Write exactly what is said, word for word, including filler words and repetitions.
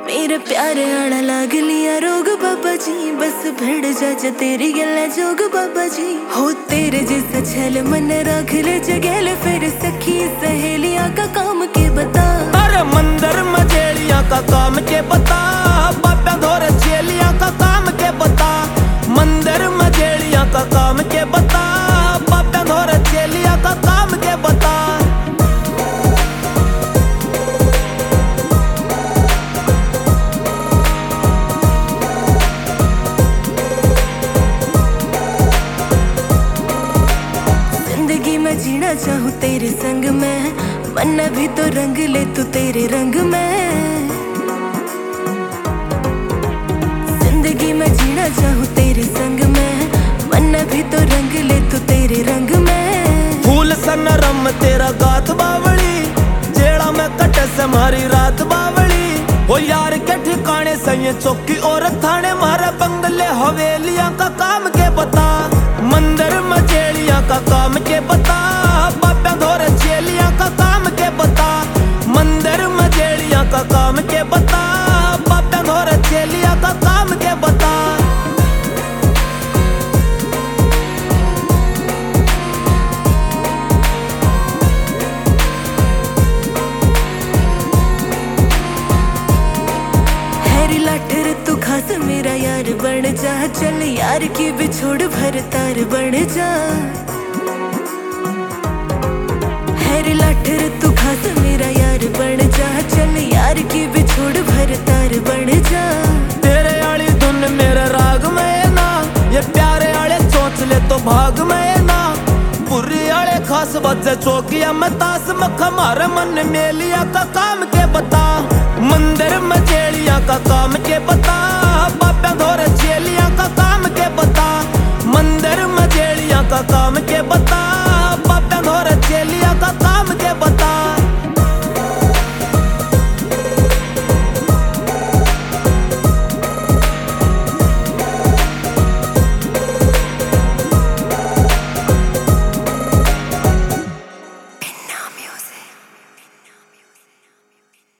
मेरे प्यारे आना लाग लिया रोग बाबा जी, बस भिड़ जा जा तेरी गल्ला जोग बाबा जी। हो तेरे जैसा छल मन रख ले जगेले, फिर सखी सहेलियां का काम के बता। अरे मंदिर मजेलियां का काम के बता, बाबा धोरे चेलियां का काम के बता। मंदिर मजेलियां का काम के बता, बाबा धोरे चेलियां का काम के बता। जीना चाहूँ तेरे संग में, मन भी तो रंग ले तू तेरे रंग में। जिंदगी में जीना चाहूँ तेरे संग में, मन भी तो रंग ले तू तेरे रंग में। फूल सन रम तेरा गात बावली, जेड़ा में कटे से मारी रात बावली। ओ यार के ठिकाने सही चौकी और थाने, मारे बंगले हवेलियां का काम के बता। मंदिर मजेलियां का काम के बता, बाबा धोरे चेलियां का काम के बता। मंदिर मजेलियां का काम के बता, बाबा धोरे चेलियां का काम के बता। लाठर तू खास मेरा यार बन जा, चल यार की बिछोड़ भर तार बन जा। हैरी लाठर तू खास मेरा यार बन जा, चल यार की बिछोड़ भर तार बन जा। तेरे आली धुन मेरे राग में ना, ये प्यारे आले सोच ले तो भाग में ना। बुरी आले खास बजे चौकिया में तास मख, मारे मन मेलिया का काम के बता। मंदिर मजेलिया का काम के बता।